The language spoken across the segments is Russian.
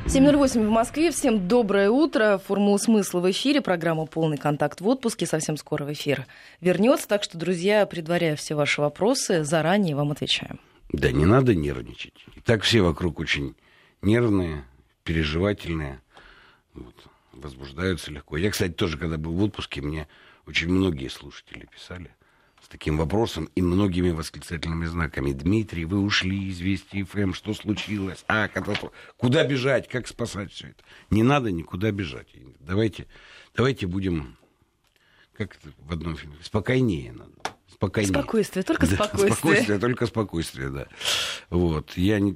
7:08 в Москве. Всем доброе утро. «Формула смысла» в эфире. Программа «Полный контакт» в отпуске. Совсем скоро в эфир вернется. Так что, друзья, предваряя все ваши вопросы, заранее вам отвечаем. Да не надо нервничать. И так все вокруг очень нервные, переживательные. Вот, возбуждаются легко. Я, кстати, тоже, когда был в отпуске, мне очень многие слушатели писали с таким вопросом и многими восклицательными знаками. Дмитрий, вы ушли из Вести ФМ, что случилось? Катастрофа. Куда бежать? Как спасать все это? Не надо никуда бежать. Давайте будем, как это в одном фильме, спокойнее надо. Спокойнее. Спокойствие, только спокойствие. Спокойствие, только спокойствие, да. Вот.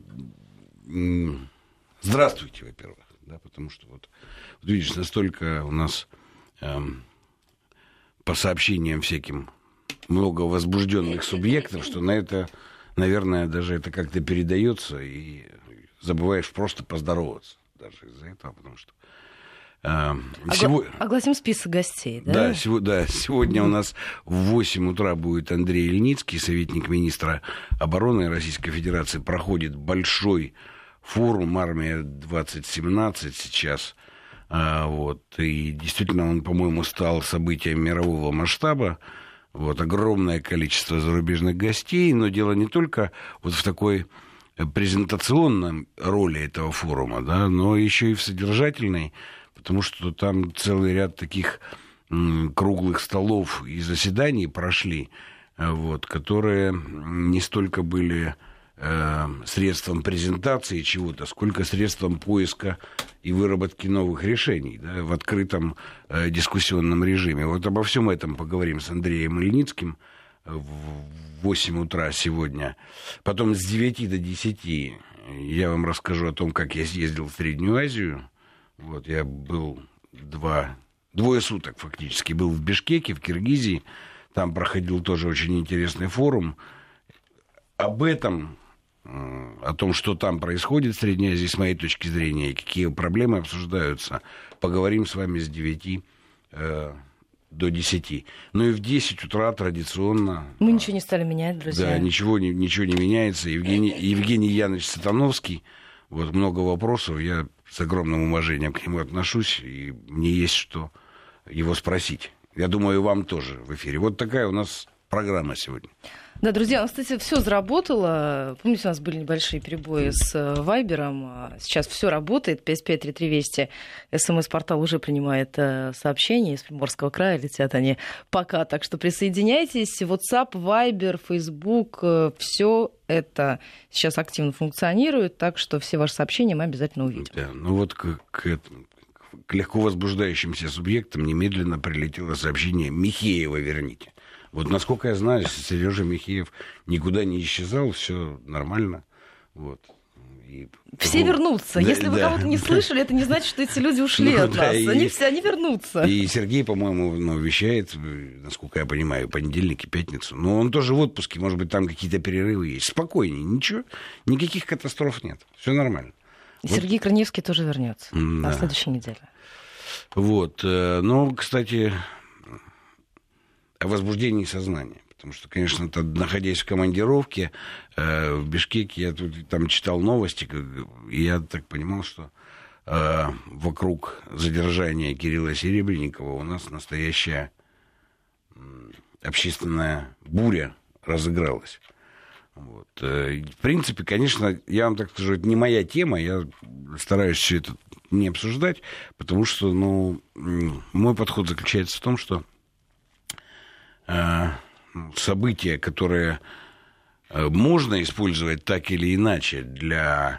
Здравствуйте, во-первых. Да, потому что вот видишь, настолько у нас по сообщениям всяким много возбужденных субъектов, что на это, наверное, даже это как-то передается, и забываешь просто поздороваться даже из-за этого, потому что... Огласим список гостей, да? Да, сегодня у нас в 8 утра будет Андрей Ильницкий, советник министра обороны Российской Федерации. Проходит большой форум «Армия-2017» сейчас. И действительно он, по-моему, стал событием мирового масштаба. Огромное количество зарубежных гостей, но дело не только в такой презентационной роли этого форума, да, но еще и в содержательной, потому что там целый ряд таких круглых столов и заседаний прошли, которые не столько были средством презентации чего-то, сколько средством поиска и выработки новых решений, да, в открытом дискуссионном режиме. Обо всем этом поговорим с Андреем Ильницким в 8 утра сегодня. Потом с 9 до 10 я вам расскажу о том, как я съездил в Среднюю Азию. Я был двое суток фактически был в Бишкеке, в Киргизии. Там проходил тоже очень интересный форум. Об этом, о том, что там происходит в Средней Азии, с моей точки зрения, и какие проблемы обсуждаются, поговорим с вами с 9 до 10. Ну и в 10 утра традиционно... Мы ничего не стали менять, друзья. Да, ничего не меняется. Евгений Янович Сатановский. Много вопросов. Я с огромным уважением к нему отношусь, и мне есть что его спросить. Я думаю, и вам тоже в эфире. Такая у нас программа сегодня. Да, друзья, у нас, кстати, все заработало. Помните, у нас были небольшие перебои с Вайбером. Сейчас все работает. 553320. СМС-портал уже принимает сообщения. Из Приморского края летят они пока. Так что присоединяйтесь. WhatsApp, Вайбер, Facebook. Все это сейчас активно функционирует. Так что все ваши сообщения мы обязательно увидим. Да, к легко возбуждающимся субъектам немедленно прилетело сообщение: Михеева верните. Насколько я знаю, Сережа Михеев никуда не исчезал, все нормально. Все вернутся. Если вы кого-то не слышали, это не значит, что эти люди ушли от нас. Они вернутся. И Сергей, по-моему, вещает, насколько я понимаю, понедельник и пятницу. Но он тоже в отпуске, может быть, там какие-то перерывы есть. Спокойнее, ничего, никаких катастроф нет. Все нормально. Сергей Корнеевский тоже вернется на следующей неделе. Кстати, о возбуждении сознания. Потому что, конечно, находясь в командировке в Бишкеке, я там читал новости, и я так понимал, что вокруг задержания Кирилла Серебренникова у нас настоящая общественная буря разыгралась. В принципе, конечно, я вам так скажу, это не моя тема, я стараюсь все это не обсуждать, потому что, мой подход заключается в том, что события, которые можно использовать так или иначе для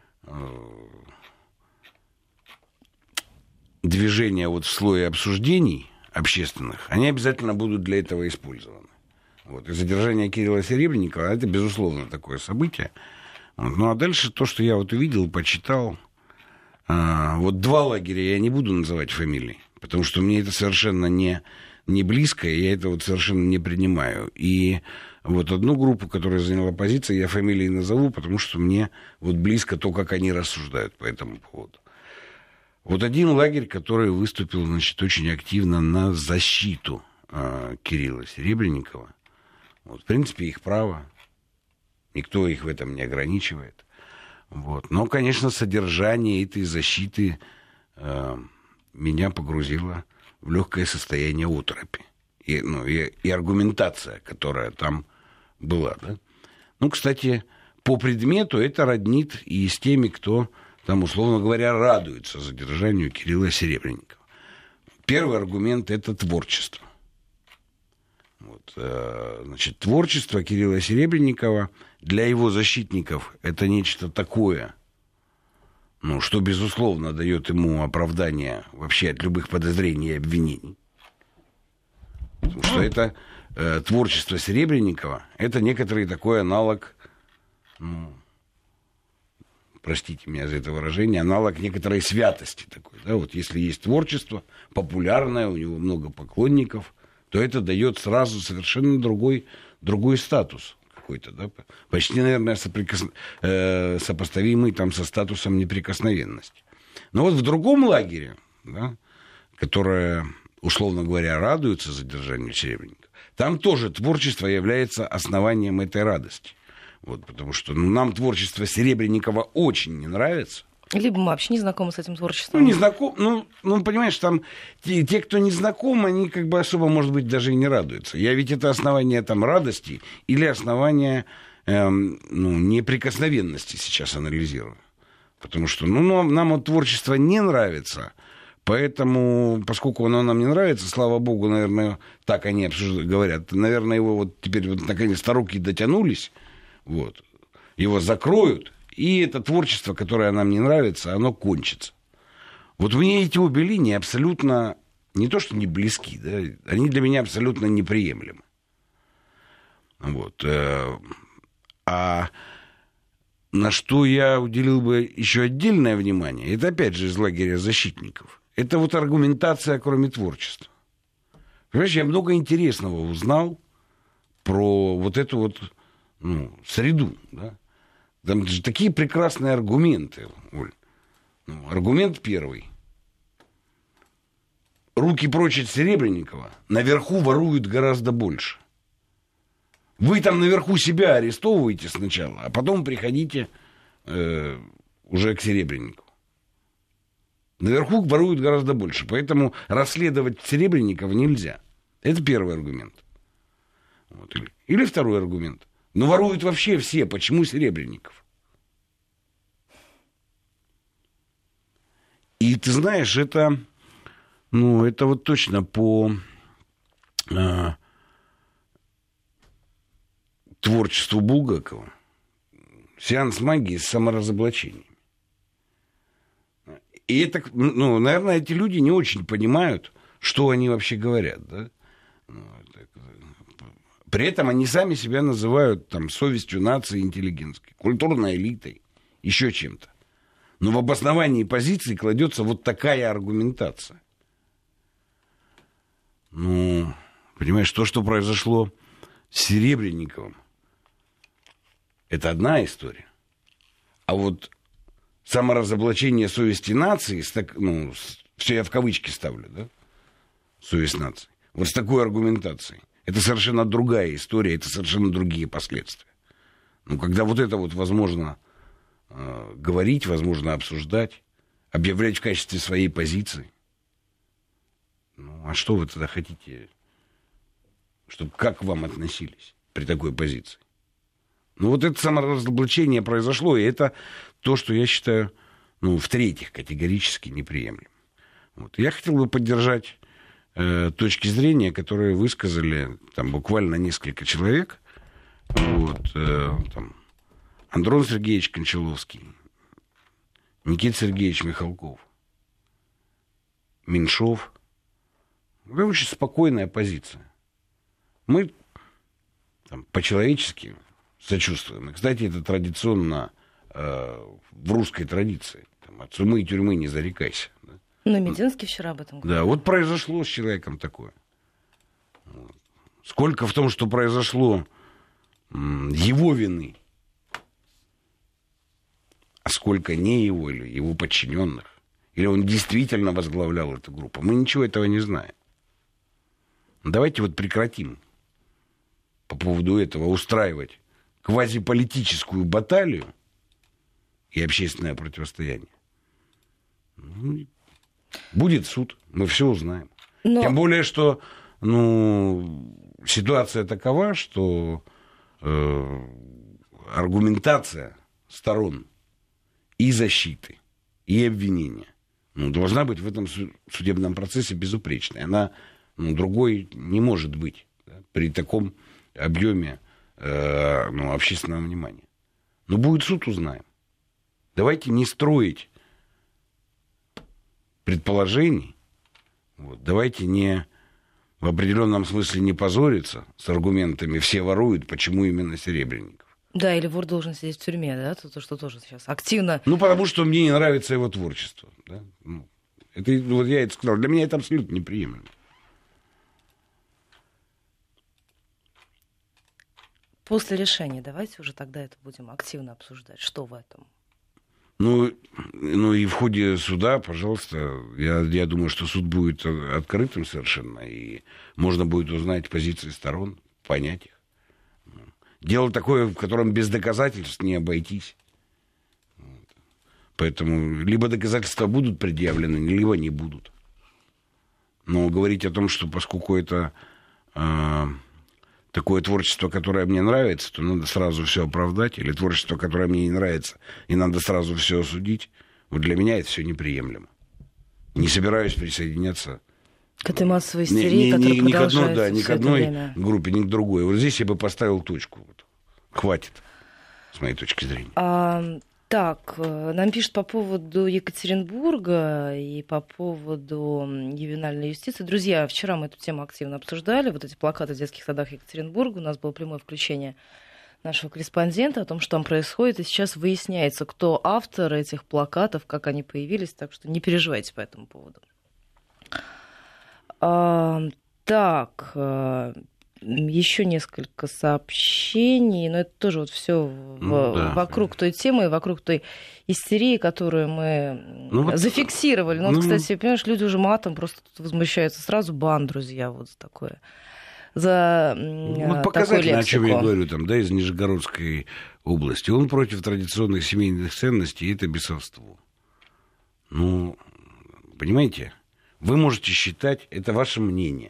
движения в слое обсуждений общественных, они обязательно будут для этого использованы. И задержание Кирилла Серебренникова — это, безусловно, такое событие. А дальше то, что я увидел, почитал. Два лагеря я не буду называть фамилии, потому что мне это совершенно не близко, и я это совершенно не принимаю. И одну группу, которая заняла позиции, я фамилии назову, потому что мне близко то, как они рассуждают по этому поводу. Один лагерь, который выступил, очень активно на защиту Кирилла Серебренникова. В принципе, их право. Никто их в этом не ограничивает. Вот. Но, конечно, содержание этой защиты меня погрузило в легкое состояние оторопи. И аргументация, которая там была. Да? Ну, кстати, по предмету это роднит и с теми, кто там, условно говоря, радуется задержанию Кирилла Серебренникова. Первый аргумент – это творчество. Вот, значит, творчество Кирилла Серебренникова для его защитников – это нечто такое, ну, что, безусловно, дает ему оправдание вообще от любых подозрений и обвинений. Потому что это творчество Серебренникова – это некоторый такой аналог, ну, простите меня за это выражение, аналог некоторой святости такой. Да? Вот если есть творчество популярное, у него много поклонников, то это дает сразу совершенно другой статус какой-то, да? Почти, наверное, сопоставимый там со статусом неприкосновенности. Но вот в другом лагере, да, которое, условно говоря, радуется задержанию Серебренникова, там тоже творчество является основанием этой радости. Вот, потому что нам творчество Серебренникова очень не нравится. Либо мы вообще не знакомы с этим творчеством. Ну, не знаком, ну, понимаешь, там те, кто не знаком, они как бы особо, может быть, даже и не радуются. Я ведь это основание там радости или основание неприкосновенности сейчас анализирую. Потому что нам вот творчество не нравится, поэтому, поскольку оно нам не нравится, слава богу, наверное, так они говорят, наверное, его вот теперь вот наконец-то руки дотянулись, вот, его закроют, и это творчество, которое нам не нравится, оно кончится. Вот мне эти обе линии абсолютно, не то что не близки, да, они для меня абсолютно неприемлемы. Вот. А на что я уделил бы еще отдельное внимание, это опять же из лагеря защитников, это вот аргументация, кроме творчества. Понимаешь, я много интересного узнал про вот эту вот среду, да. Там же такие прекрасные аргументы, Оль. Аргумент первый. Руки прочь от Серебренникова, наверху воруют гораздо больше. Вы там наверху себя арестовываете сначала, а потом приходите уже к Серебренникову. Наверху воруют гораздо больше, поэтому расследовать Серебренникова нельзя. Это первый аргумент. Вот. Или второй аргумент. Но воруют вообще все. Почему Серебренников? И ты знаешь, это вот точно по творчеству Булгакова. Сеанс магии с саморазоблачением. И это, наверное, эти люди не очень понимают, что они вообще говорят, да? При этом они сами себя называют там совестью нации интеллигентской, культурной элитой, еще чем-то. Но в обосновании позиции кладется вот такая аргументация. Понимаешь, то, что произошло с Серебренниковым, это одна история. А вот саморазоблачение совести нации, все я в кавычки ставлю, да? Совесть нации. Вот с такой аргументацией. Это совершенно другая история, это совершенно другие последствия. Когда вот это вот возможно говорить, возможно обсуждать, объявлять в качестве своей позиции, а что вы тогда хотите, чтобы как к вам относились при такой позиции? Вот это саморазоблачение произошло, и это то, что я считаю, в-третьих, категорически неприемлемым. Вот. Я хотел бы поддержать точки зрения, которые высказали там буквально несколько человек. Вот, там, Андрон Сергеевич Кончаловский, Никита Сергеевич Михалков, Меньшов. Это очень спокойная позиция. Мы там, по-человечески сочувствуем. И, кстати, это традиционно в русской традиции. Там, от сумы и тюрьмы не зарекайся. Да? Мединский вчера об этом говорил. Да, вот произошло с человеком такое. Сколько в том, что произошло его вины, а сколько не его или его подчиненных, или он действительно возглавлял эту группу, мы ничего этого не знаем. Давайте вот прекратим по поводу этого устраивать квазиполитическую баталию и общественное противостояние. Будет суд, мы все узнаем. Тем более, что ситуация такова, что аргументация сторон и защиты, и обвинения должна быть в этом судебном процессе безупречной. Она другой не может быть, да, при таком объеме общественного внимания. Но будет суд, узнаем. Давайте не строить предположений. Давайте не в определенном смысле не позориться с аргументами «все воруют, почему именно Серебренников». Да, или вор должен сидеть в тюрьме, да, то, что тоже сейчас активно... потому что мне не нравится его творчество. Да? Я это сказал. Для меня это абсолютно неприемлемо. После решения давайте уже тогда это будем активно обсуждать. Что в этом? И в ходе суда, пожалуйста, я думаю, что суд будет открытым совершенно, и можно будет узнать позиции сторон, понять их. Дело такое, в котором без доказательств не обойтись. Поэтому либо доказательства будут предъявлены, либо не будут. Но говорить о том, что поскольку это такое творчество, которое мне нравится, то надо сразу все оправдать, или творчество, которое мне не нравится, и надо сразу все осудить, для меня это все неприемлемо. Не собираюсь присоединяться к этой массовой истерии, которая продолжается ни к одной группе, ни к другой. Здесь я бы поставил точку. Хватит, с моей точки зрения. Так, нам пишут по поводу Екатеринбурга и по поводу ювенальной юстиции. Друзья, вчера мы эту тему активно обсуждали. Эти плакаты в детских садах Екатеринбурга. У нас было прямое включение нашего корреспондента о том, что там происходит. И сейчас выясняется, кто автор этих плакатов, как они появились. Так что не переживайте по этому поводу. Еще несколько сообщений, но это тоже все вокруг той темы, вокруг той истерии, которую мы зафиксировали. Кстати, понимаешь, люди уже матом просто тут возмущаются. Сразу бан, друзья, за такое. За показательно, о чем я говорю, из Нижегородской области. Он против традиционных семейных ценностей, и это бесовство. Понимаете, вы можете считать, это ваше мнение.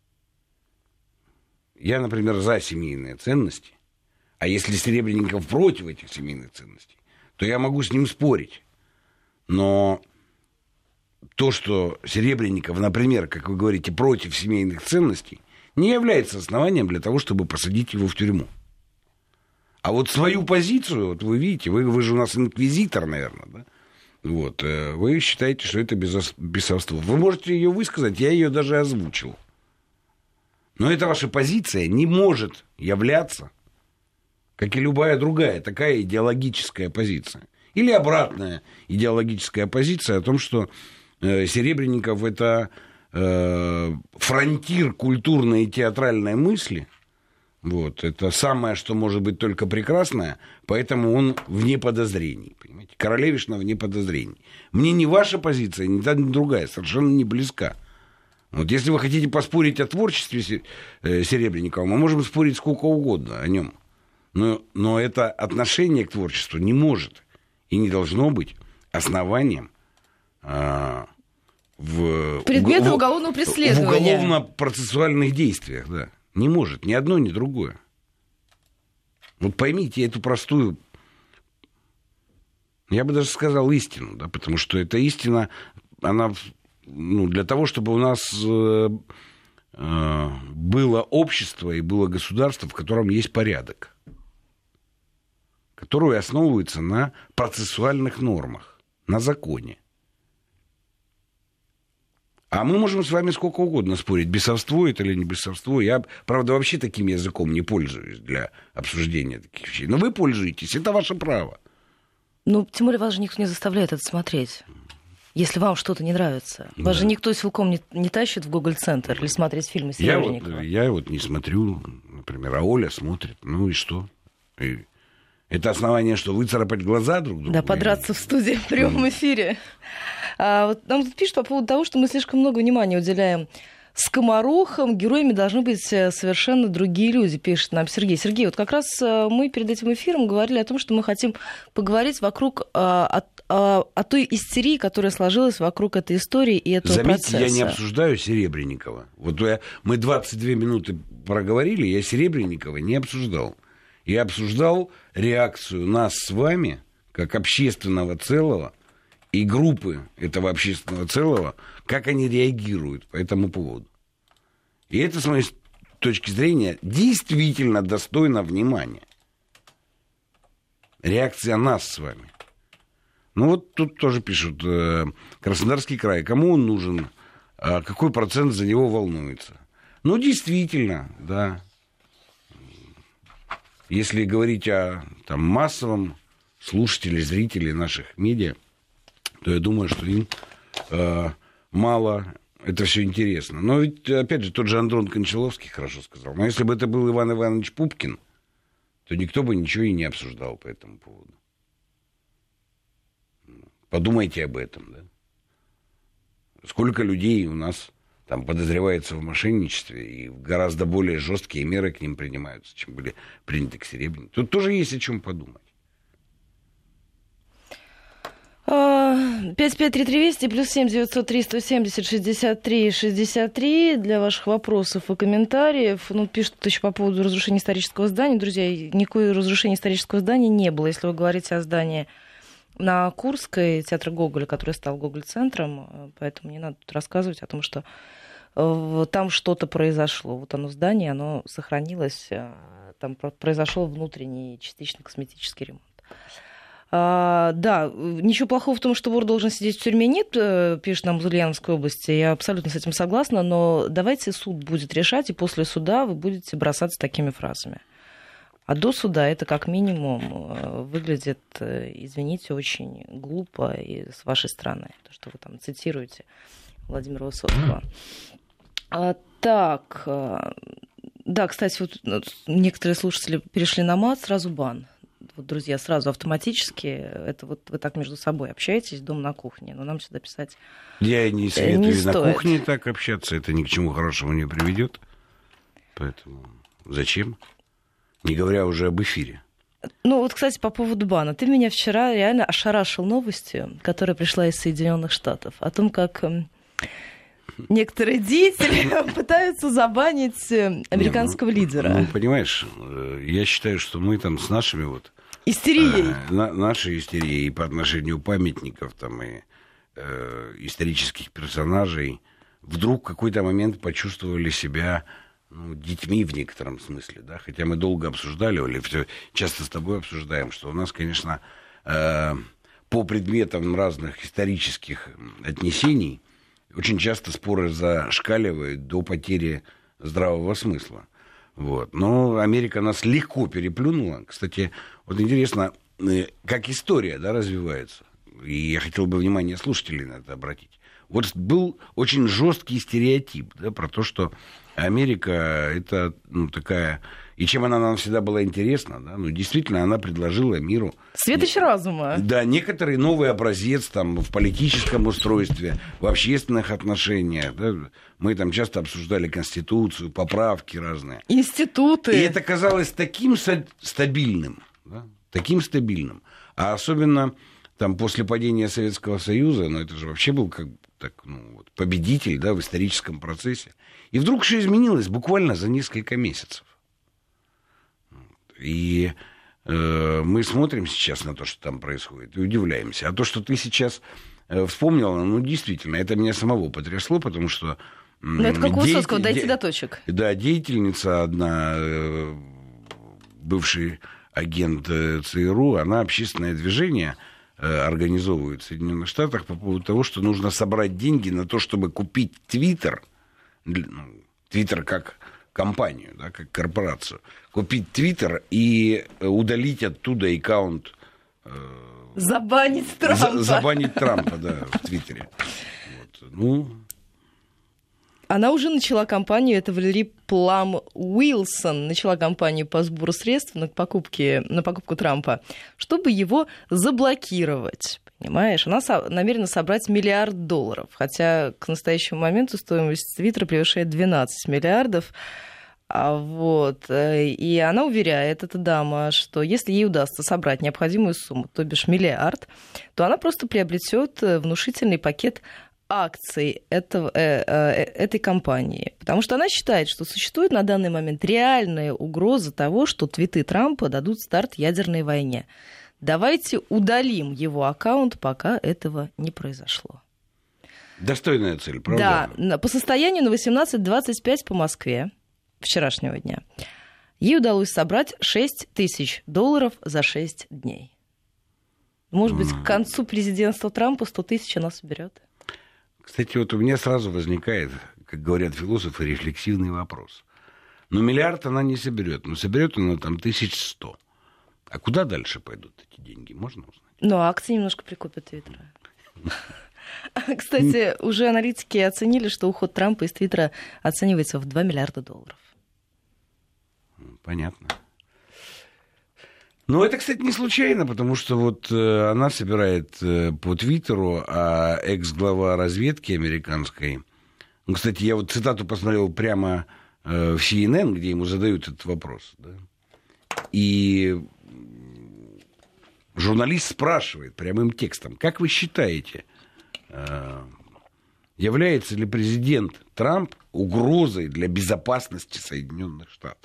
Я, например, за семейные ценности, а если Серебренников против этих семейных ценностей, то я могу с ним спорить. Но то, что Серебренников, например, как вы говорите, против семейных ценностей, не является основанием для того, чтобы посадить его в тюрьму. А свою позицию, вы видите, вы же у нас инквизитор, наверное, да? Вы считаете, что это бесовство. Вы можете ее высказать, я ее даже озвучил. Но эта ваша позиция не может являться, как и любая другая, такая идеологическая позиция. Или обратная идеологическая позиция о том, что Серебренников – это фронтир культурной и театральной мысли. Это самое, что может быть только прекрасное, поэтому он вне подозрений. Понимаете? Королевишна вне подозрений. Мне ни ваша позиция, ни та, ни другая совершенно не близка. Если вы хотите поспорить о творчестве Серебренникова, мы можем спорить сколько угодно о нем. Но это отношение к творчеству не может и не должно быть основанием предмета уголовного преследования. В уголовно-процессуальных действиях, да. Не может ни одно, ни другое. Поймите эту простую, я бы даже сказал, истину, да, потому что эта истина, она... для того, чтобы у нас было общество и было государство, в котором есть порядок, которое основывается на процессуальных нормах, на законе. А мы можем с вами сколько угодно спорить, бесовство это или не бесовство. Я, правда, вообще таким языком не пользуюсь для обсуждения таких вещей. Но вы пользуетесь, это ваше право. Тем более вас же никто не заставляет это смотреть. Если вам что-то не нравится. Вас же никто силком не тащит в Гоголь-центр или смотреть фильмы Серебренникова. Я не смотрю, например, а Оля смотрит. И что? Это основание, что выцарапать глаза друг другу? Да, подраться в студии в прямом эфире. Нам тут пишут по поводу того, что мы слишком много внимания уделяем скоморохом героями должны быть совершенно другие люди, пишет нам Сергей. Сергей, вот как раз мы перед этим эфиром говорили о том, что мы хотим поговорить вокруг о той истерии, которая сложилась вокруг этой истории и этого процесса. Заметьте, я не обсуждаю Серебренникова. Вот мы 22 минуты проговорили, я Серебренникова не обсуждал. Я обсуждал реакцию нас с вами, как общественного целого, и группы этого общественного целого, как они реагируют по этому поводу. И это, с моей точки зрения, действительно достойно внимания. Реакция нас с вами. Ну вот тут тоже пишут, Краснодарский край, кому он нужен, какой процент за него волнуется. Ну, действительно, да. Если говорить о массовом слушателе, зрителе наших медиа, то я думаю, что им мало это все интересно. Но ведь, опять же, тот же Андрон Кончаловский хорошо сказал. Но если бы это был Иван Иванович Пупкин, то никто бы ничего и не обсуждал по этому поводу. Подумайте об этом, да? Сколько людей у нас там подозревается в мошенничестве, и гораздо более жесткие меры к ним принимаются, чем были приняты к Серебряникову. Тут тоже есть о чем подумать. 553320 плюс 7 903 170 63 63 для ваших вопросов и комментариев. Ну, пишут еще по поводу разрушения исторического здания. Друзья, никакое разрушение исторического здания не было. Если вы говорите о здании на Курской, театра Гоголя, который стал Гоголь-центром, поэтому не надо тут рассказывать о том, что там что-то произошло. Вот оно здание, оно сохранилось, там произошел внутренний частично косметический ремонт. Да, ничего плохого в том, что вор должен сидеть в тюрьме, нет, пишет нам из Ульяновской области, я абсолютно с этим согласна, но давайте суд будет решать, и после суда вы будете бросаться такими фразами. А до суда это как минимум выглядит, извините, очень глупо и с вашей стороны, то, что вы там цитируете Владимира Высоцкого. Так, да, кстати, вот некоторые слушатели перешли на мат, сразу бан. Вот, друзья, сразу автоматически, это вот вы так между собой общаетесь, дома на кухне, но нам сюда писать я не советую не на стоит. Кухне так общаться, это ни к чему хорошему не приведет. Поэтому зачем? Не говоря уже об эфире. Ну вот, кстати, по поводу бана. Ты меня вчера реально ошарашил новостью, которая пришла из Соединенных Штатов, о том, как некоторые деятели пытаются забанить американского лидера. Ну, понимаешь, я считаю, что мы там с нашими вот... Истерией. Нашей истерией по отношению памятников там, и исторических персонажей вдруг в какой-то момент почувствовали себя детьми в некотором смысле, да, хотя мы долго обсуждали, или все часто с тобой обсуждаем, что у нас, конечно, по предметам разных исторических отнесений очень часто споры зашкаливают до потери здравого смысла. Вот. Но Америка нас легко переплюнула. Кстати, вот интересно, как история, да, развивается. И я хотел бы внимание слушателей на это обратить. Вот был очень жесткий стереотип, да, про то, что Америка это такая... И чем она нам всегда была интересна, да, действительно, она предложила миру... Светоч разума. Да, некоторый новый образец там, в политическом устройстве, в общественных отношениях. Да. Мы там часто обсуждали Конституцию, поправки разные. Институты. И это казалось таким стабильным, да, таким стабильным. А особенно там, после падения Советского Союза, это же вообще был как победитель, да, в историческом процессе. И вдруг все изменилось буквально за несколько месяцев. И мы смотрим сейчас на то, что там происходит, и удивляемся. А то, что ты сейчас вспомнила, действительно, это меня самого потрясло, потому что... это как у Высоцкого, дойти до точек. Да, деятельница одна, бывший агент ЦРУ, она общественное движение организовывает в Соединенных Штатах по поводу того, что нужно собрать деньги на то, чтобы купить Твиттер, Твиттер как компанию, да, как корпорацию, купить Твиттер и удалить оттуда аккаунт. Забанить Трампа. Забанить Трампа, да, в Твиттере. Вот. Она уже начала кампанию, это Валерий Плам Уилсон, начала кампанию по сбору средств на покупку Трампа, чтобы его заблокировать. понимаешь? Она намерена собрать $1 миллиард, хотя к настоящему моменту стоимость Твиттера превышает 12 миллиардов. И она уверяет, эта дама, что если ей удастся собрать необходимую сумму, то бишь $1 миллиард, то она просто приобретет внушительный пакет акций этой компании. Потому что она считает, что существует на данный момент реальная угроза того, что твиты Трампа дадут старт ядерной войне. Давайте удалим его аккаунт, пока этого не произошло. Достойная цель, правда? Да, по состоянию на 18:25 по Москве вчерашнего дня ей удалось собрать $6 тысяч за 6 дней. Может быть, к концу президентства Трампа 100 тысяч она соберет. Кстати, вот у меня сразу возникает, как говорят философы, рефлексивный вопрос. $1 миллиард она не соберет, но соберет она там 1100. А куда дальше пойдут эти деньги, можно узнать? Ну, акции немножко прикупят Твиттера. Кстати, уже аналитики оценили, что уход Трампа из Твиттера оценивается в $2 миллиарда. Понятно. Но это, кстати, не случайно, потому что вот она собирает по Твиттеру, а экс-глава разведки американской... Ну, кстати, я вот цитату посмотрел прямо в CNN, где ему задают этот вопрос. Да? И журналист спрашивает прямым текстом: как вы считаете, является ли президент Трамп угрозой для безопасности Соединенных Штатов?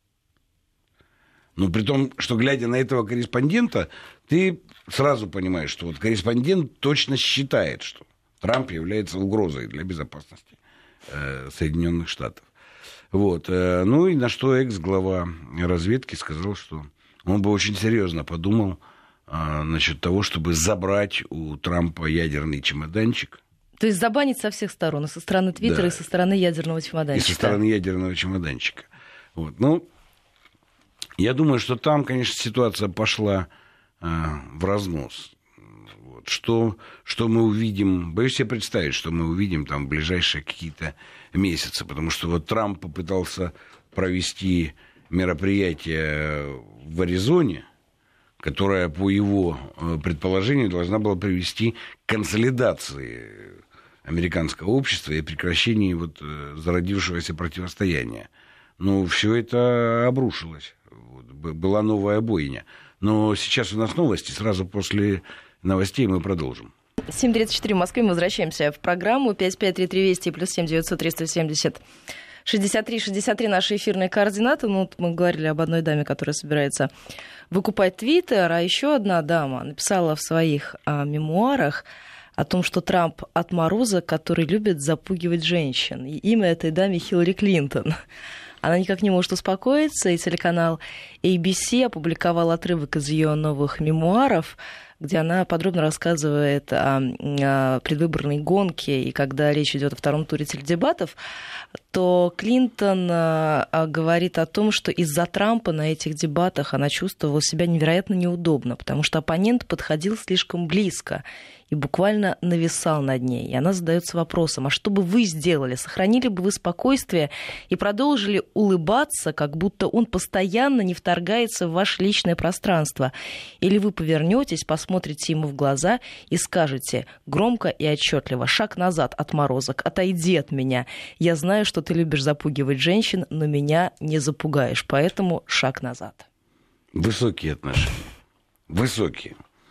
Ну, при том, что, глядя на этого корреспондента, ты сразу понимаешь, что вот корреспондент точно считает, что Трамп является угрозой для безопасности Соединенных Штатов. Вот. Ну, и на что экс-глава разведки сказал, что он бы очень серьезно подумал насчет того, чтобы забрать у Трампа ядерный чемоданчик. То есть забанить со всех сторон, и со стороны Твиттера, да, и со стороны ядерного чемоданчика. И со стороны ядерного чемоданчика. Вот. Ну, я думаю, что там, конечно, ситуация пошла в разнос. Вот. Что мы увидим, боюсь себе представить, что мы увидим там в ближайшие какие-то месяцы, потому что вот Трамп попытался провести мероприятие в Аризоне, которое, по его предположению, должна была привести к консолидации американского общества и прекращению вот зародившегося противостояния. Но все это обрушилось. Была новая бойня. Но сейчас у нас новости. Сразу после новостей мы продолжим. 7:34 в Москве. Мы возвращаемся в программу. 553320 +7 900 370 63 наши эфирные координаты. Ну, вот мы говорили об одной даме, которая собирается выкупать Твиттер, а еще одна дама написала в своих мемуарах о том, что Трамп отморозок, который любит запугивать женщин. И имя этой даме Хиллари Клинтон. Она никак не может успокоиться, и телеканал ABC опубликовал отрывок из ее новых мемуаров, где она подробно рассказывает о предвыборной гонке, и когда речь идет о втором туре теледебатов, то Клинтон говорит о том, что из-за Трампа на этих дебатах она чувствовала себя невероятно неудобно, потому что оппонент подходил слишком близко и буквально нависал над ней. И она задается вопросом: а что бы вы сделали? Сохранили бы вы спокойствие и продолжили улыбаться, как будто он постоянно не вторгается в ваше личное пространство? Или вы повернетесь, посмотрите ему в глаза и скажете громко и отчетливо: шаг назад, отморозок, отойди от меня. Я знаю, что ты любишь запугивать женщин, но меня не запугаешь, поэтому шаг назад. Высокие отношения. Высокие.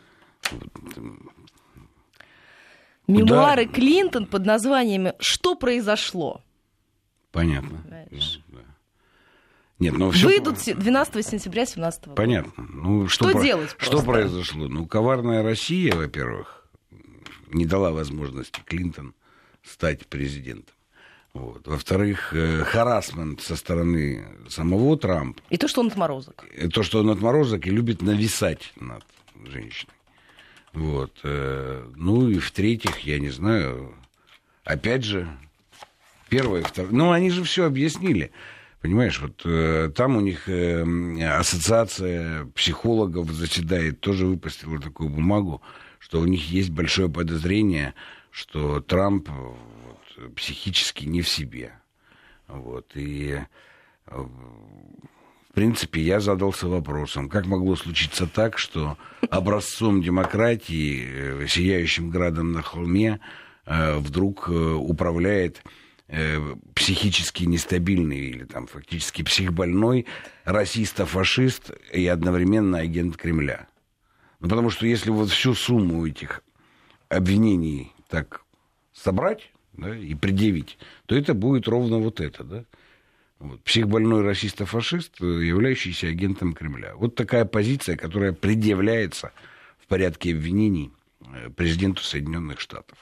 Мемуары Клинтон под названием «Что произошло?». Понятно. Да. Нет, но выйдут 12 сентября 2017 года. Понятно. Ну, что делать просто? Что произошло? Ну, коварная Россия, во-первых, не дала возможности Клинтон стать президентом. Вот. Во-вторых, харассмент со стороны самого Трампа. И то, что он отморозок. То, что он отморозок и любит нависать над женщиной. Вот. Ну и в-третьих, я не знаю, опять же, первое, второе. Ну, они же все объяснили. Понимаешь, вот там у них ассоциация психологов заседает, тоже выпустила такую бумагу, что у них есть большое подозрение, что Трамп вот, психически не в себе. Вот. И принципе, я задался вопросом, как могло случиться так, что образцом демократии, сияющим градом на холме, вдруг управляет психически нестабильный или там фактически психбольной расист-фашист и одновременно агент Кремля. Ну, потому что если вот всю сумму этих обвинений так собрать, да, и предъявить, то это будет ровно вот это, да? Вот. Психбольной расист-фашист, являющийся агентом Кремля. Вот такая позиция, которая предъявляется в порядке обвинений президенту Соединенных Штатов.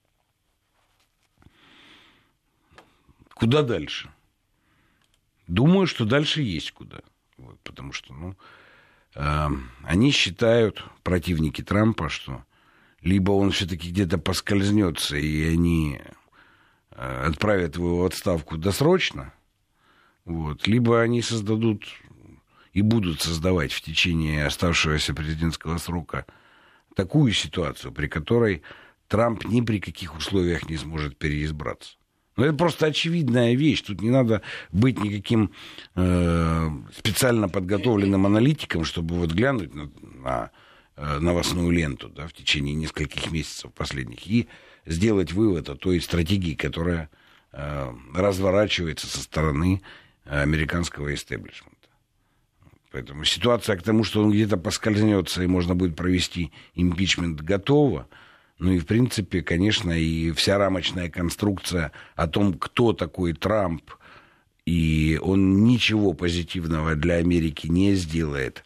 Куда дальше? Думаю, что дальше есть куда. Вот, потому что, они считают, противники Трампа, что либо он все-таки где-то поскользнется, и они отправят его в отставку досрочно, вот, либо они создадут и будут создавать в течение оставшегося президентского срока такую ситуацию, при которой Трамп ни при каких условиях не сможет переизбраться. Но это просто очевидная вещь. Тут не надо быть никаким специально подготовленным аналитиком, чтобы вот глянуть на новостную ленту, да, в течение нескольких месяцев последних и сделать вывод о той стратегии, которая разворачивается со стороны американского истеблишмента. Поэтому ситуация к тому, что он где-то поскользнется и можно будет провести импичмент, готова. Ну и, в принципе, конечно, и вся рамочная конструкция о том, кто такой Трамп, и он ничего позитивного для Америки не сделает,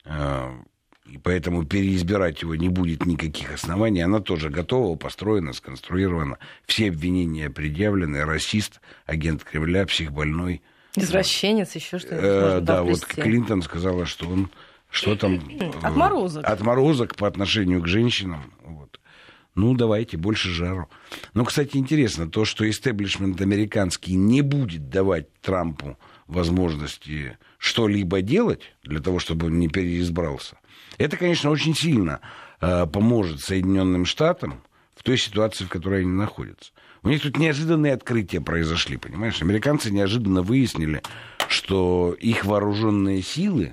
и поэтому переизбирать его не будет никаких оснований, она тоже готова, построена, сконструирована. Все обвинения предъявлены, расист, агент Кремля, психбольной. Извращенец, еще что-то. Да, вот Клинтон сказала, что он что там... Отморозок. Отморозок по отношению к женщинам, вот. Ну, давайте, больше жару. Но, кстати, интересно, то, что истеблишмент американский не будет давать Трампу возможности что-либо делать для того, чтобы он не переизбрался, это, конечно, очень сильно поможет Соединенным Штатам в той ситуации, в которой они находятся. У них тут неожиданные открытия произошли, понимаешь? Американцы неожиданно выяснили, что их вооруженные силы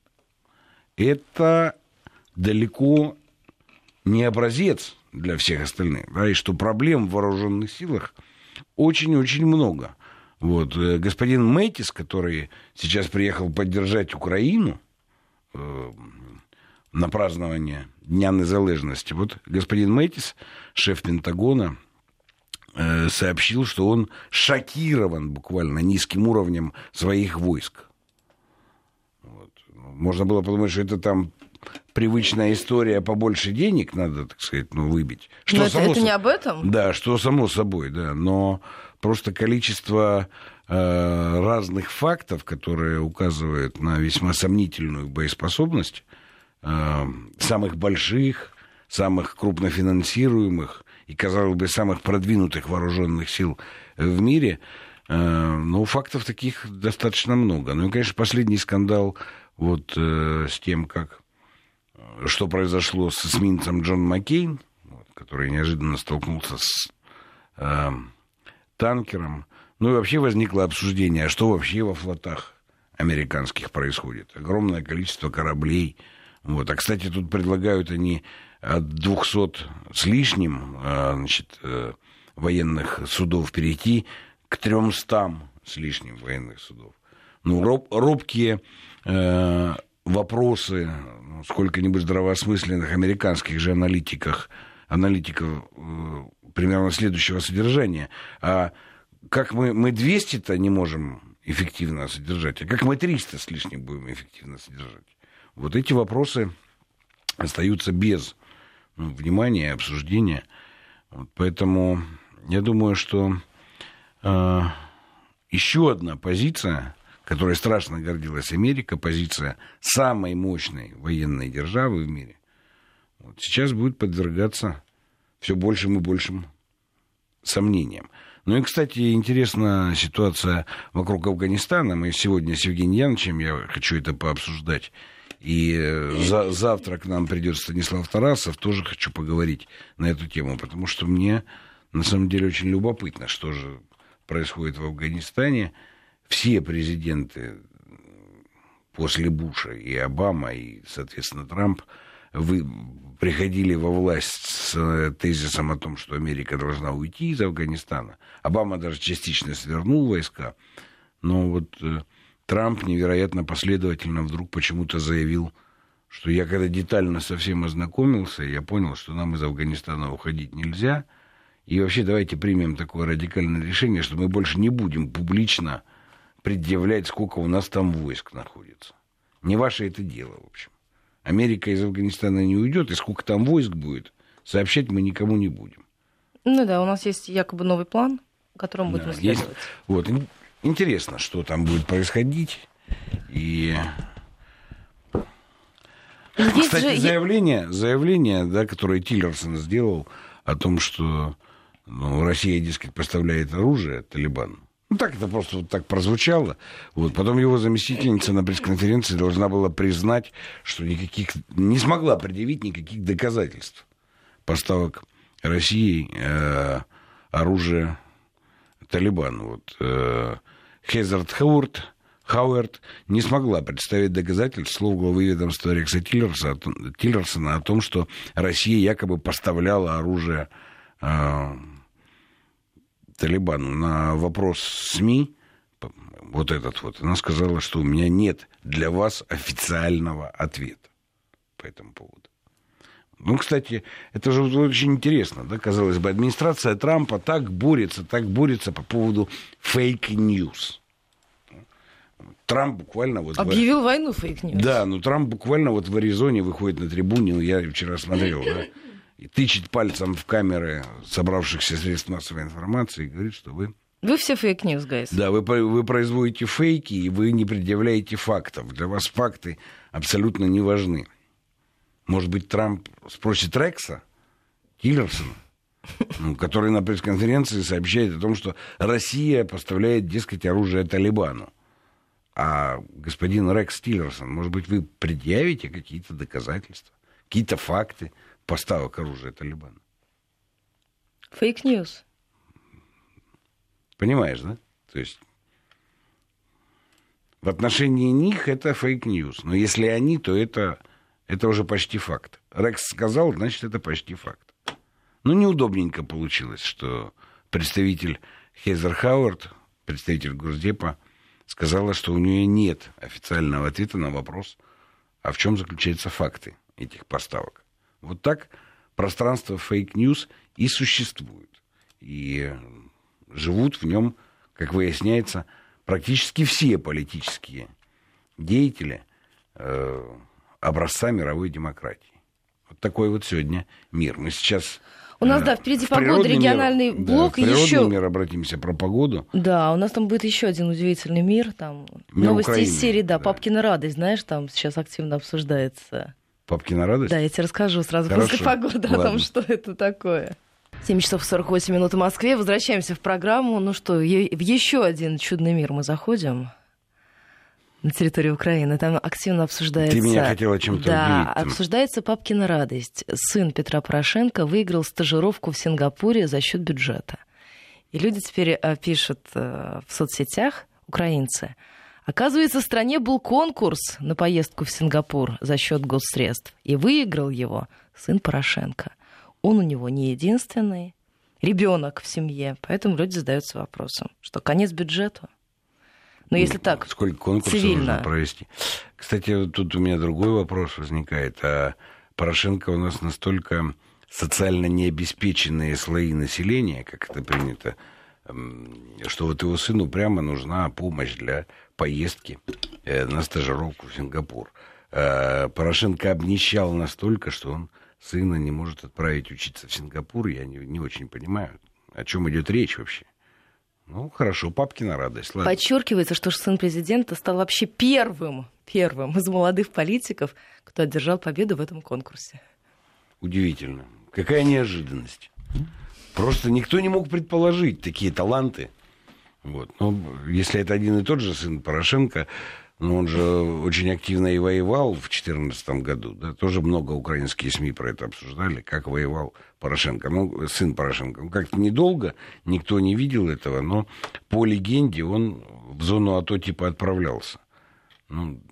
— это далеко не образец для всех остальных, да, и что проблем в вооруженных силах очень-очень много. Вот, господин Мэттис, который сейчас приехал поддержать Украину на празднование Дня Незалежности, вот господин Мэттис, шеф Пентагона, сообщил, что он шокирован буквально низким уровнем своих войск. Вот. Можно было подумать, что это там привычная история, побольше денег надо, так сказать, выбить. Что но это не об этом? Да, что само собой, да. Но просто количество разных фактов, которые указывают на весьма сомнительную боеспособность самых больших, самых крупнофинансируемых и, казалось бы, самых продвинутых вооруженных сил в мире, фактов таких достаточно много. Ну и, конечно, последний скандал вот с тем, что произошло с эсминцем Джон Маккейн, который неожиданно столкнулся с танкером. Ну и вообще возникло обсуждение, а что вообще во флотах американских происходит. Огромное количество кораблей. Вот. А, кстати, тут предлагают они от 200 с лишним военных судов перейти к 300 с лишним военных судов. Робкие вопросы сколько-нибудь здравоосмысленных американских же аналитиков примерно следующего содержания. А как мы 200-то не можем эффективно содержать, а как мы 300 с лишним будем эффективно содержать? Вот эти вопросы остаются без внимания и обсуждения. Вот поэтому я думаю, что еще одна позиция, которой страшно гордилась Америка, позиция самой мощной военной державы в мире, вот сейчас будет подвергаться все большим и большим сомнениям. Ну и, кстати, интересна ситуация вокруг Афганистана. Мы сегодня с Евгением Яновичем, я хочу это пообсуждать, и завтра к нам придет Станислав Тарасов, тоже хочу поговорить на эту тему, потому что мне, на самом деле, очень любопытно, что же происходит в Афганистане. Все президенты после Буша и Обама, и, соответственно, Трамп приходили во власть с тезисом о том, что Америка должна уйти из Афганистана. Обама даже частично свернул войска. Но вот Трамп невероятно последовательно вдруг почему-то заявил, что я когда детально со всем ознакомился, я понял, что нам из Афганистана уходить нельзя. И вообще давайте примем такое радикальное решение, что мы больше не будем публично предъявлять, сколько у нас там войск находится. Не ваше это дело, в общем. Америка из Афганистана не уйдет, и сколько там войск будет, сообщать мы никому не будем. Ну да, у нас есть якобы новый план, которому будем следовать. Вот. Интересно, что там будет происходить. И... Кстати, заявление, да, которое Тиллерсон сделал о том, что Россия, дескать, поставляет оружие Талибану. Ну, так это просто вот так прозвучало. Вот. Потом его заместительница на пресс-конференции должна была признать, что не смогла предъявить никаких доказательств поставок России оружия Талибану. Вот. Хезард Хауэрд не смогла представить доказательств слов главы ведомства Рекса Тиллерсона о том, что Россия якобы поставляла оружие Талибану. На вопрос СМИ, вот этот вот, она сказала, что у меня нет для вас официального ответа по этому поводу. Ну, кстати, это же очень интересно, да, казалось бы, администрация Трампа так борется по поводу фейк-ньюс. Трамп буквально вот... Объявил войну фейк-ньюс. Да, Трамп буквально вот в Аризоне выходит на трибуну, я вчера смотрел, да, и тычет пальцем в камеры собравшихся средств массовой информации и говорит, что вы... Вы все фейк-ньюс, гайс. Да, вы производите фейки, и вы не предъявляете фактов. Для вас факты абсолютно не важны. Может быть, Трамп спросит Рекса Тиллерсона, который на пресс-конференции сообщает о том, что Россия поставляет, дескать, оружие Талибану. А господин Рекс Тиллерсон, может быть, вы предъявите какие-то доказательства, какие-то факты поставок оружия Талибану? Фейк-ньюс. Понимаешь, да? То есть в отношении них это фейк-ньюс. Но если они, то это уже почти факт. Рекс сказал, значит, это почти факт. Ну, неудобненько получилось, что представитель Хезер Хауэрд, представитель Госдепа, сказала, что у нее нет официального ответа на вопрос, а в чем заключаются факты этих поставок. Вот так пространство фейк-ньюс и существует. И живут в нем, как выясняется, практически все политические деятели образца мировой демократии. Вот такой вот сегодня мир. Мы сейчас... У нас, да, впереди погода, региональный блок. В природный мир обратимся про погоду. Да, у нас там будет еще один удивительный мир. Там мир новости Украины, из серии, да, «Папкина радость», знаешь, там сейчас активно обсуждается. «Папкина радость»? Да, я тебе расскажу сразу после погоды о том, что это такое. 7 часов 48 минут в Москве. Возвращаемся в программу. Ну что, в еще один чудный мир мы заходим на территорию Украины. Там активно обсуждается... Ты меня хотела чем-то удивить. Да, обсуждается «Папкина радость». Сын Петра Порошенко выиграл стажировку в Сингапуре за счет бюджета. И люди теперь пишут в соцсетях, украинцы, оказывается, в стране был конкурс на поездку в Сингапур за счет госсредств. И выиграл его сын Порошенко. Он у него не единственный ребенок в семье. Поэтому люди задаются вопросом, что конец бюджету. Но если так, сколько конкурсов цивильно нужно провести. Кстати, тут у меня другой вопрос возникает. А Порошенко у нас настолько социально необеспеченные слои населения, как это принято, что вот его сыну прямо нужна помощь для поездки на стажировку в Сингапур. Порошенко обнищал настолько, что он сына не может отправить учиться в Сингапур. Я не очень понимаю, о чем идет речь вообще. Ну, хорошо, папкина радость. Ладно. Подчеркивается, что сын президента стал вообще первым из молодых политиков, кто одержал победу в этом конкурсе. Удивительно. Какая неожиданность. Просто никто не мог предположить такие таланты. Вот. Но если это один и тот же сын Порошенко, но он же очень активно и воевал в 2014 году. Да? Тоже много украинские СМИ про это обсуждали, как воевал Порошенко. Ну, сын Порошенко. Ну, как-то недолго, никто не видел этого, но по легенде он в зону АТО типа отправлялся. Ну,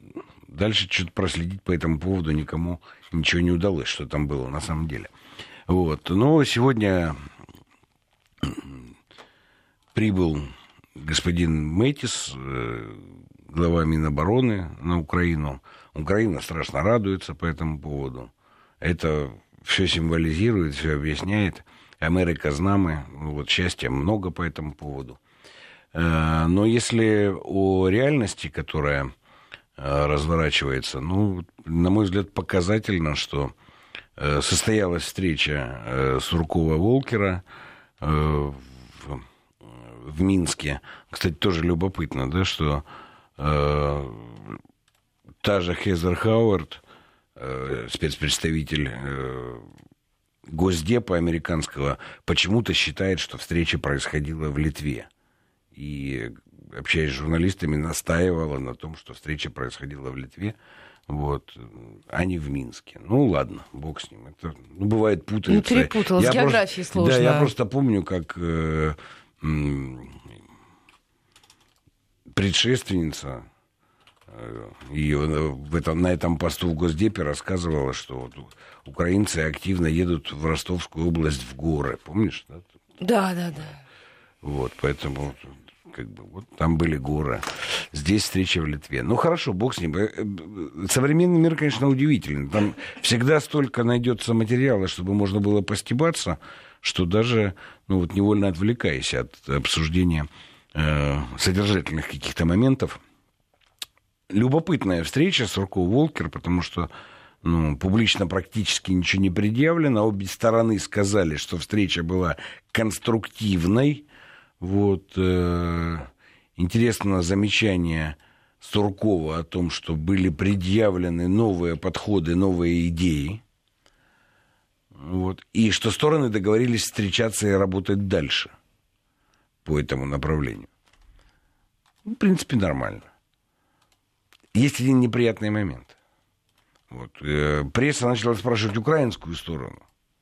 Дальше что-то проследить по этому поводу никому ничего не удалось, что там было на самом деле. Вот. Но сегодня прибыл господин Мэтис, глава Минобороны, на Украину. Украина страшно радуется по этому поводу. Это все символизирует, все объясняет. Америка знамы, вот счастья много по этому поводу. Но если о реальности, которая разворачивается, ну, на мой взгляд, показательно, что состоялась встреча Суркова-Волкера в Минске. Кстати, тоже любопытно, да, что та же Хезер Хауард, спецпредставитель Госдепа американского, почему-то считает, что встреча происходила в Литве. И, общаясь с журналистами, настаивала на том, что встреча происходила в Литве, вот, а не в Минске. Ну, ладно, бог с ним. Это, ну, бывает путается. Ну, перепуталась, с географией сложно. Да, я просто помню, как предшественница ее на этом посту в Госдепе рассказывала, что вот украинцы активно едут в Ростовскую область в горы. Помнишь? Да. Вот, поэтому как бы вот там были горы. Здесь встреча в Литве. Ну, хорошо, бог с ним. Современный мир, конечно, удивительный. Там всегда столько найдется материала, чтобы можно было постебаться, что даже, ну, вот невольно отвлекаясь от обсуждения содержательных каких-то моментов. Любопытная встреча Сурков-Волкер, потому что, ну, публично практически ничего не предъявлено. Обе стороны сказали, что встреча была конструктивной. Вот, интересно замечание Суркова о том, что были предъявлены новые подходы, новые идеи. Вот, и что стороны договорились встречаться и работать дальше по этому направлению. В принципе, нормально. Есть один неприятный момент. Вот, пресса начала спрашивать украинскую сторону.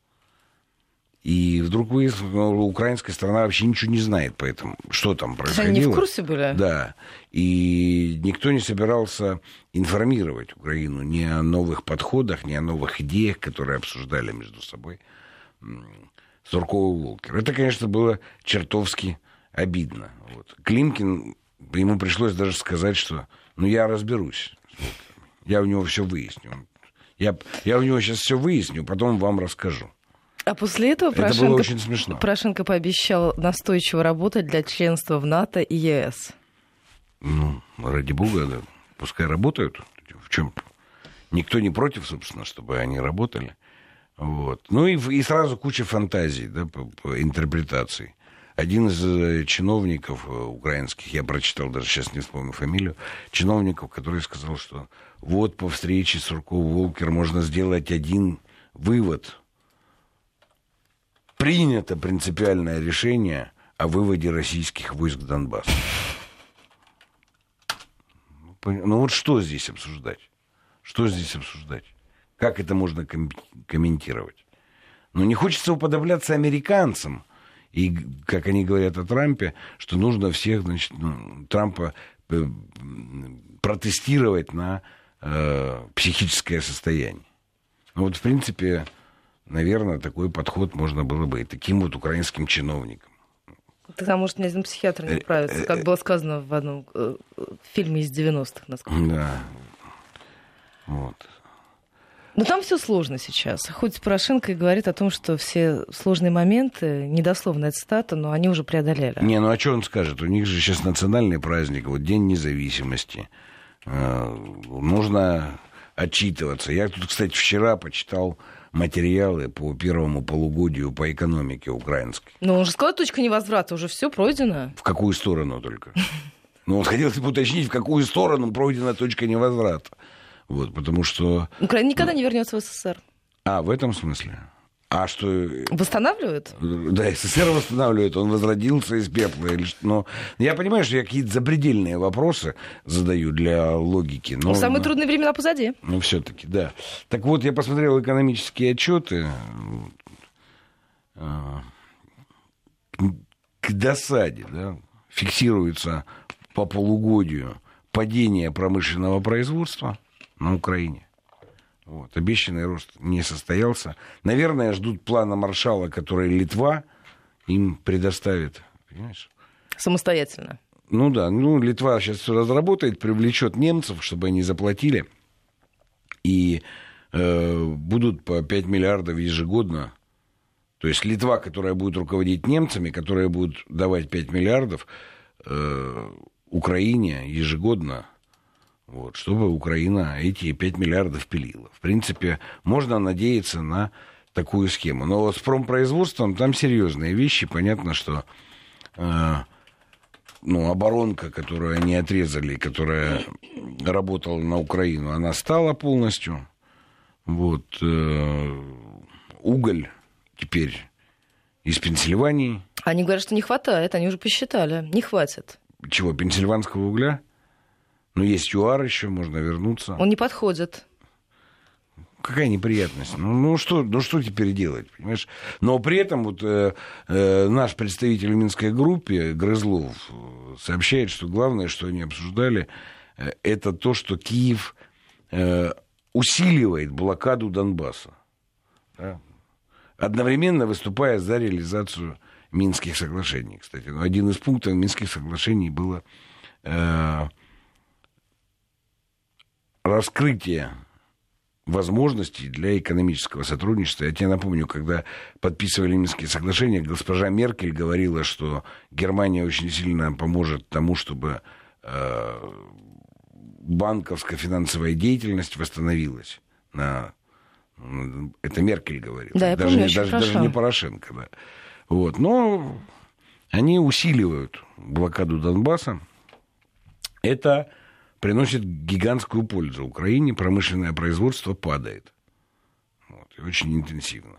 И вдруг выяснилось, что украинская сторона вообще ничего не знает по этому, что там происходило. Они в курсе были? Да. И никто не собирался информировать Украину ни о новых подходах, ни о новых идеях, которые обсуждали между собой Сурков и Волкер. Это, конечно, было чертовски обидно. Вот. Климкин, ему пришлось даже сказать, что ну, я разберусь с Волкером. Я у него все выясню. Я у него сейчас все выясню, потом вам расскажу. А после этого Порошенко пообещал настойчиво работать для членства в НАТО и ЕС. Ну, ради бога, да. Пускай работают. В чем? Никто не против, собственно, чтобы они работали. Вот. Ну и сразу куча фантазий, да, по интерпретации. Один из чиновников украинских, я прочитал, даже сейчас не вспомню фамилию, чиновников, который сказал, что вот по встрече Сурков-Волкер можно сделать один вывод. Принято принципиальное решение о выводе российских войск Донбасса. Ну вот что здесь обсуждать? Что здесь обсуждать? Как это можно комментировать? Ну не хочется уподобляться американцам. И, как они говорят о Трампе, что нужно всех, значит, Трампа протестировать на психическое состояние. Ну вот, в принципе, наверное, такой подход можно было бы и таким вот украинским чиновникам. Тогда, может, ни один психиатр не управится, как было сказано в одном фильме из 90-х, насколько. Да. Вот. Но там все сложно сейчас. Хоть Порошенко и говорит о том, что все сложные моменты, недословная цитата, но они уже преодолели. Не, ну а что он скажет? У них же сейчас национальный праздник, вот День независимости. Нужно отчитываться. Я тут, кстати, вчера почитал материалы по первому полугодию по экономике украинской. Ну, он же сказал, точка невозврата, уже все пройдено. В какую сторону только? Ну, он хотел уточнить, в какую сторону пройдена точка невозврата. Вот, потому что... Украина никогда не вернется в СССР. А, в этом смысле? А что... Восстанавливают? Да, СССР восстанавливает, он возродился из пепла. Но я понимаю, что я какие-то запредельные вопросы задаю для логики. Но самые трудные времена позади. Ну, все-таки, да. Так вот, я посмотрел экономические отчеты. К досаде, да, фиксируется по полугодию падение промышленного производства. на Украине. Вот. Обещанный рост не состоялся. Наверное, ждут плана Маршалла, который Литва им предоставит. Понимаешь? Самостоятельно. Ну да, Литва сейчас все разработает, привлечет немцев, чтобы они заплатили. И будут по 5 миллиардов ежегодно. То есть Литва, которая будет руководить немцами, которая будет давать 5 миллиардов Украине ежегодно, вот, чтобы Украина эти 5 миллиардов пилила. В принципе, можно надеяться на такую схему. Но вот с промпроизводством там серьезные вещи. Понятно, что оборонка, которую они отрезали, которая работала на Украину, она стала полностью. Вот, уголь теперь из Пенсильвании. Они говорят, что не хватает, они уже посчитали, не хватит. Чего, пенсильванского угля? Ну, есть ЮАР еще, можно вернуться. Он не подходит. Какая неприятность. Ну что теперь делать, понимаешь? Но при этом вот наш представитель в Минской группе, Грызлов, сообщает, что главное, что они обсуждали, это то, что Киев усиливает блокаду Донбасса. Да? Одновременно выступая за реализацию Минских соглашений. Кстати, один из пунктов Минских соглашений было раскрытие возможностей для экономического сотрудничества. Я тебе напомню, когда подписывали Минские соглашения, госпожа Меркель говорила, что Германия очень сильно поможет тому, чтобы банковская финансовая деятельность восстановилась. Это Меркель говорила. Да, я помню, даже не Порошенко. Да. Вот. Но они усиливают блокаду Донбасса. Это приносит гигантскую пользу Украине. Промышленное производство падает. Вот. И очень интенсивно.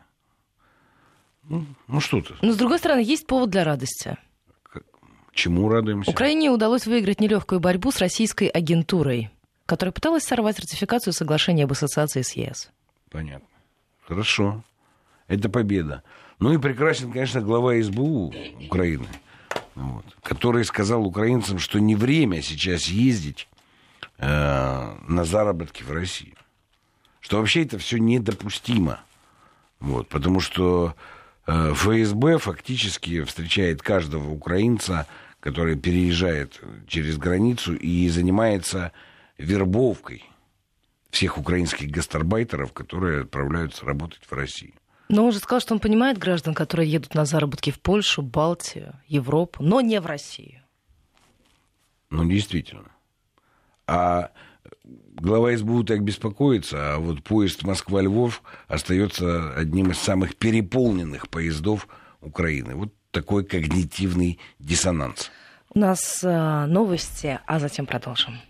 Что ты? Но, с другой стороны, есть повод для радости. Чему радуемся? Украине удалось выиграть нелегкую борьбу с российской агентурой, которая пыталась сорвать ратификацию соглашения об ассоциации с ЕС. Понятно. Хорошо. Это победа. Ну и прекрасен, конечно, глава СБУ Украины, вот, который сказал украинцам, что не время сейчас ездить на заработки в Россию. Что вообще это все недопустимо. Вот, потому что ФСБ фактически встречает каждого украинца, который переезжает через границу и занимается вербовкой всех украинских гастарбайтеров, которые отправляются работать в Россию. Но он же сказал, что он понимает граждан, которые едут на заработки в Польшу, Балтию, Европу, но не в Россию. Ну, действительно. А глава СБУ так беспокоится, а вот поезд Москва-Львов остается одним из самых переполненных поездов Украины. Вот такой когнитивный диссонанс. У нас новости, а затем продолжим.